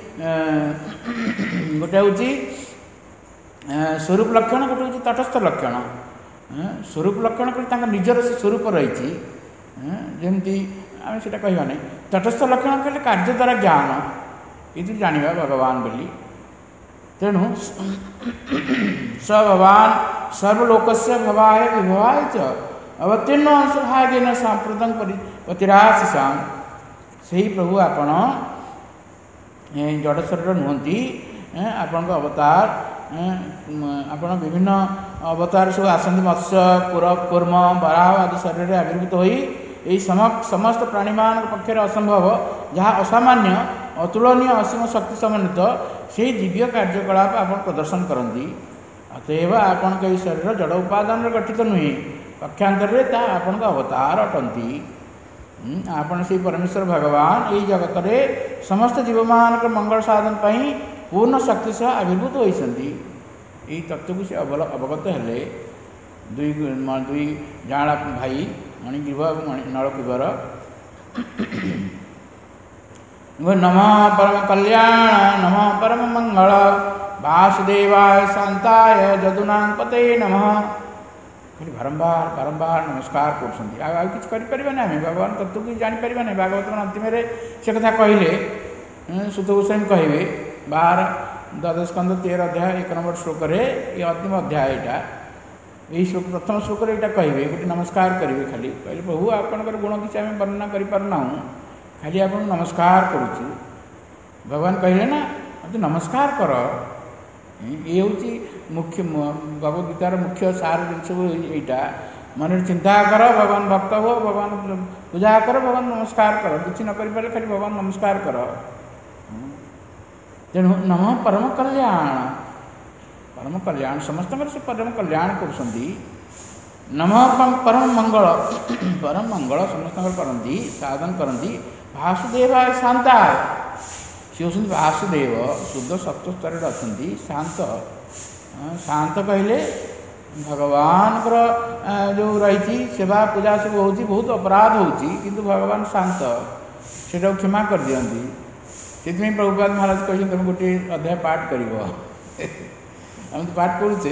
हूँ गोटे हूँ स्वरूप लक्षण गोटे हूँ तटस्थ लक्षण। स्वरूप लक्षण कर निजर से स्वरूप रही जमती आम से कहवा नहीं तटस्थ लक्षण कहले कार्य द्वारा ज्ञान ये जाना भगवान बोली। तेणु स भगवान सर्वलोकस्य भवाय विभवाय च अवतीर्ण अंशभागेन सांप्रतं पतिराशिषां। से प्रभु आपण जड़ शरीर नुहति आपण अवतार आपण विभिन्न अवतार सब आसती मत्स्य कूर्म बराह आदि शरीर आविर्भूत हो समस्त प्राणीमान पक्षर असंभव जहाँ असामान्य अतुलनीय असीम शक्ति समन्वित से दिव्य कार्यकलाप आप प्रदर्शन करती। अतएव आपण के शरीर जड़ उपादान गठित नुहे पक्षांतर आपण अवतार अटंती। आपण से परमेश्वर भगवान यही जगत में समस्त जीवमान मंगल साधन पाई पूर्ण शक्ति सह आविर्भूत होती। यही तत्व को से अवगत हेले दुई दुई जाँला भाई मणिग्रीव और नलकुबर नमः परम कल्याण नमः परम मंगल वासुदेवाय शांताय जदुनांग पते नमः खाली बारंबार बारंबार नमस्कार कर आम भगवान तत्व कि जापर ना भागवत अंतिम से कथा कहले सुत गोस्वामी कहे बार द्वादश स्कंद तेरह अध्याय एक नंबर श्लोक ये अंतिम अध्याय यहाँ यही श्लोक प्रथम श्लोक यहाँ कहे गोटे नमस्कार करेंगे खाली कहले प्रभु आपंकर गुण किसी आम वर्णना करना खाली आप नमस्कार करुचु भगवान कहले ना मत नमस्कार कर ये हूँ मुख्य भगवद गीतार मुख्य सार जिन यहाँ मन चिंता कर भगवान भक्त हो भगवान पूजा कर भगवान नमस्कार कर किसी न कर खाली भगवान नमस्कार कर तेणु नमः परम कल्याण परम कल्याण समस्त से परम कल्याण कर नमः परम मंगल परम मंगल समस्त करती साधन करती वासुदेवाय शांताय सी हूँ वासुदेव शुद्ध सत्व स्तर अच्छा शांत शांत कहले भगवान जो रही सेवा पूजा सब हो बहुत अपराध हो भगवान शांत से क्षमा कर दियंती से प्रभुपाद महाराज कह तुम गोटे अध्याय पाठ कर आम तो पाठ करुचे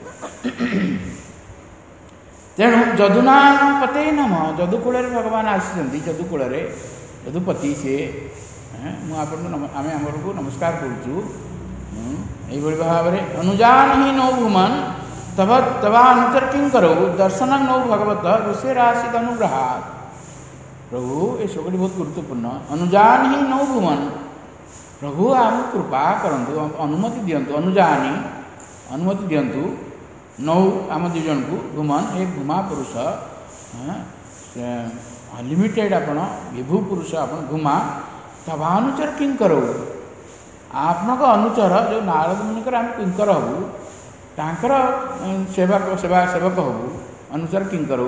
तेणु जदुना पते नम जदुकूल भगवान आसी जदुकूल जदुपति सी मुझे आम आम को नमस्कार करुचु यही भाव में अनुजान ही नौ भूमन तब तवा अनुचर किं करो दर्शन नौ भगवत ऋषि राशि अनुग्रहा प्रभु ये श्लोकटी बहुत गुरुत्वपूर्ण अनुजान ही नौ भूमन प्रभु आम कृपा करूँ अनुमति दिंतु अनुजानी अनुमति दिंतु नौ आम दुजन को भूमन एक भूमा पुरुष अनलिमिटेड आपण विभू पुरुष आपण भूमा तवा अनुचर किं करो आपनक अनुचर जो नारद मुनिकर आम किंकर हबू तांकर सेवा सेवा सेवक हबू अनुचर किंकर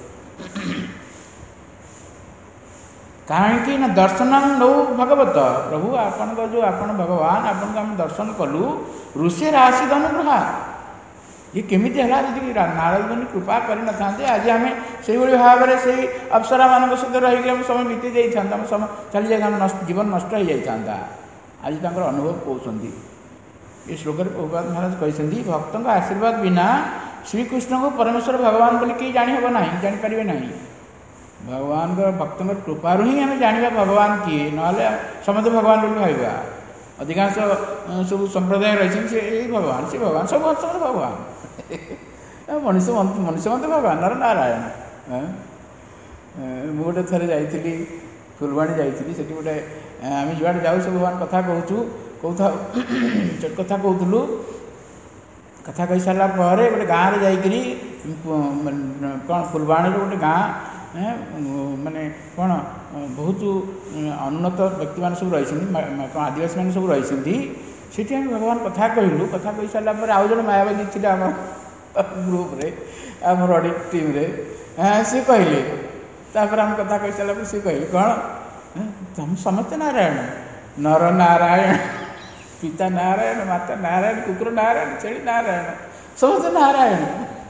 कहीं ना दर्शन नौ भगवत प्रभु आपण जो आपण भगवान आपन आम दर्शन कलु ऋषि राशि अनुग्रह ये केमिति है जी नारद मुनि कृपा कर आज आम से भाव में से अप्सरा मान सहित रही समय बीती जाता समय चली जाता जीवन नष्ट हो जाता आज तक अनुभव कहते ये श्लोक प्रभुपाद महाराज कहते भक्त आशीर्वाद बिना श्रीकृष्ण को परमेश्वर भगवान बोली कहीं जानीहब ना जापर ना भगवान भक्त कृपारू ही आम जाना भगवान किए ना समस्त भगवान बोली भावा अधिकांश सब संप्रदाय रही से भगवान से भगवान सब सब भगवान मनुष्य मनुष्य मत भगवान नर नारायण मु गोटे थरे जाइली फुलवाणी जाइली से गोटे आम जुआड़े जाऊ सब भगवान कथा कहूँ कौथा कथा कहूँ कथा कही सारा पर गोटे गाँव में जाकि कौन फुलवाणी गोटे गाँ माने कौन बहुत उन्नत व्यक्ति मान सब रही आदिवासी मान सब रही से भगवान कथा कहलु कथा कही सारा पर आउ जन मायावादी थे आम ग्रुप रे आम ऑडिट टीम रे सी कहले तापर आम कथा कही सारा पर सी कहले कौन तुम समस्त नारायण नर नारायण पिता नारायण माता नारायण कुकुर नारायण छेड़ी नारायण समस्त नारायण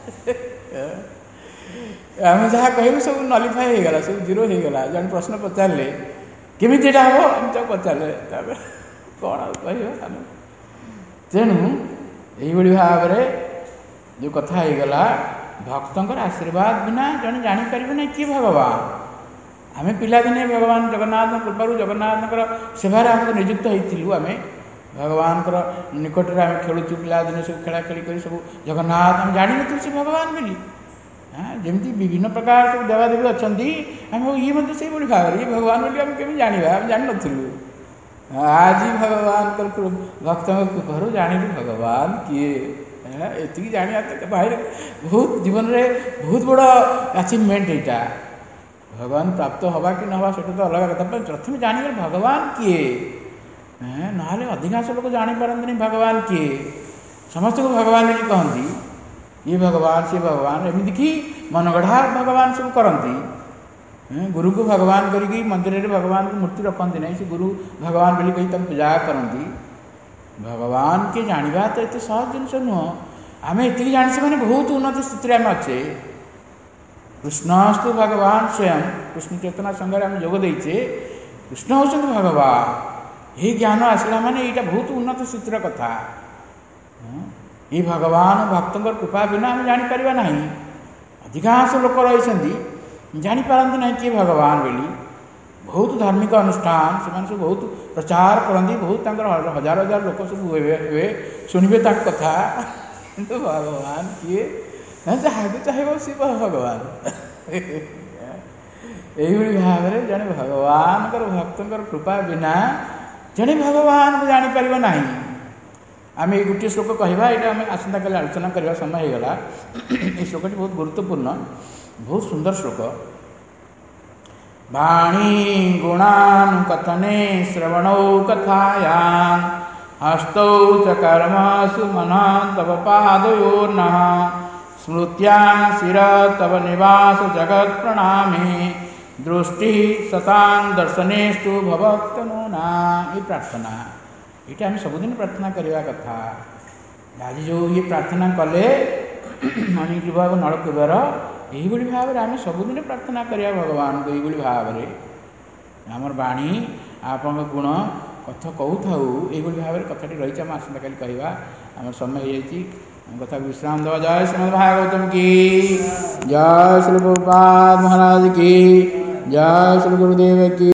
आम जहाँ कहलु सब नलिफाई हो गला सब जीरो हो गला जन प्रश्न पचारे केमी हम आम तो पचारे कौन कह तेणु यही भाव में जो कथा हो गला भक्तर आशीर्वाद बिना जन जापर ना किए भगवान आम पिलादिने भगवान जगन्नाथ कृपारू जगन्नाथ सेवार आमको नियुक्त होइथिलु आम भगवान निकट में आम खेलुचु पिलादिने सब खेला खेली कर सब जगन्नाथ आम जानी नु से भगवान बोली हाँ जमी विभिन्न प्रकार सब देवादेवी अच्छा आम ये मतलब से भाव ये भगवान बोली आम केमी जाना आम जान नु आज भगवान भक्त कृपारू जानी भगवान किए ये जाना बाहर बहुत जीवन में बहुत बड़ अचिवमेंट यहाँ भगवान प्राप्त हवा कि ना से तो अलग कथा प्रथम जान भगवान किए ना अधिकांश लोग जापारती भगवान किए समस्त को भगवान बोली कहती ये भगवान से भगवान एमती कि मनगढ़ा भगवान सब करती गुरु को भगवान करी मंदिर में भगवान को मूर्ति रखती नहीं से गुरु भगवान बोली कही तुम पूजा करती भगवान के जाना तो ये सहज जिनस नुह आम ये जाने मैंने बहुत उन्नत स्थिति आम अच्छे कृष्णस्तु भगवान स्वयं कृष्ण चेतना संघ आम जोग देचे कृष्ण होती भगवान ये ज्ञान आसला माने यहाँ बहुत उन्नत स्थितिर कथा ये भगवान भक्त कृपा बिना आम जापर ना अधिकांश लोक रही जापारती ना किए भगवान बोली बहुत धार्मिक अनुष्ठान से सब बहुत प्रचार करती बहुत हजार हजार लोक सब हुए शुणे कथा किंतु भगवान किए ना जहाँ चाहिए सी भगवान यही भाव में जड़े भगवान भक्तों कृपा बिना जड़े भगवान को जापर ना आम ये गोटे श्लोक कहवा यहाँ आम आसंता काली आलोचना करने समय होगला ये श्लोकटी बहुत गुरुत्वपूर्ण बहुत सुंदर श्लोक वाणी गुणानुकथने श्रवणौ कथायां हस्तौ च कर्मसु मनः तव पादयोर्नः स्मृत्यां शिर तव निवास जगत् प्रणामे दृष्टि सतां दर्शनेस्तु भवत्तनूना। ये प्रार्थना ये आम सबुदिन प्रार्थना करवा कथा आज जो ये प्रार्थना कले मणिग्रीव नलकूबर यही भाव में आम सबुदिन प्रार्थना करवा भगवान को यही भाव में आमर बाणी आप गुण कथ कहू यही भाव में कथाटी रही आम आसंता काली कहवा आम समय हो कथा विश्राम दवा। जय श्रीमद् भागवतम की जय श्री प्रभुपाद महाराज की जय श्री गुरुदेव की।